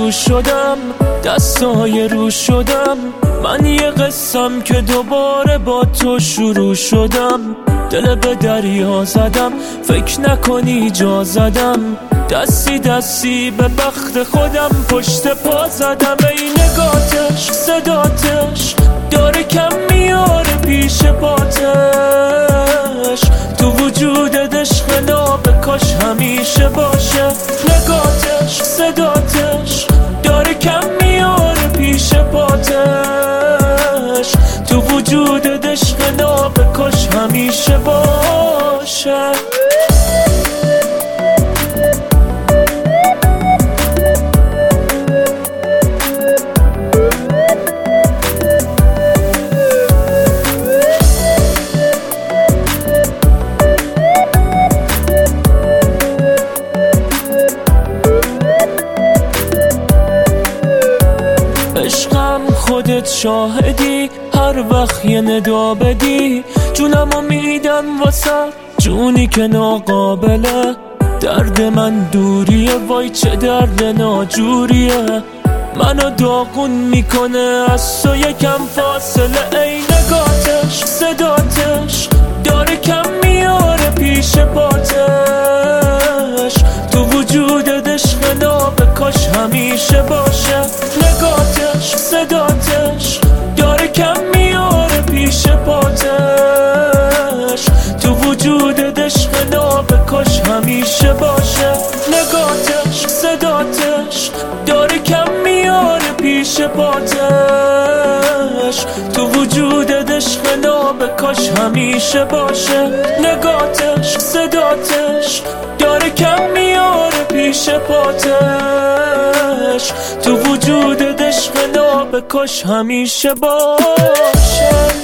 رو شدم، دستای رو شدم. من یه قصم که دوباره با تو شروع شدم. دل به دریا زدم، فکر نکنی جا زدم. دستی دستی به بخت خودم پشت پا زدم. ای نگاتش صداتش داره کم میاره پیش پاتش. تو وجودت عشق ناب کاش همیشه باشه. نگاتش صداتش داره کم میاره پیش پاتش. تو وجودت عشق ناب کاش همیشه باشه. عشقم خودت شاهدی، هر وقت یه ندا بدی جونمو میدم واسه جونی که ناقابله. درد من دوریه، وای چه درد ناجوریه. منو داغون میکنه از تو یکم فاصله. ای نگاتش صداتش داره کم میاره پیش پاتش. تو وجودت عشق ناب کاش همیشه باشه. نگاتش صداتش داره کم میاره پیش پاتش. تو وجودت عشق ناب کاش همیشه باشه. نگاتش صداتش داره کم میاره پیش پاتش. تو وجودت عشق ناب کاش همیشه باشه. نگاتش صداتش داره کم میاره پیش پاتش. تو وجودت عشق ناب کاش همیشه باشه.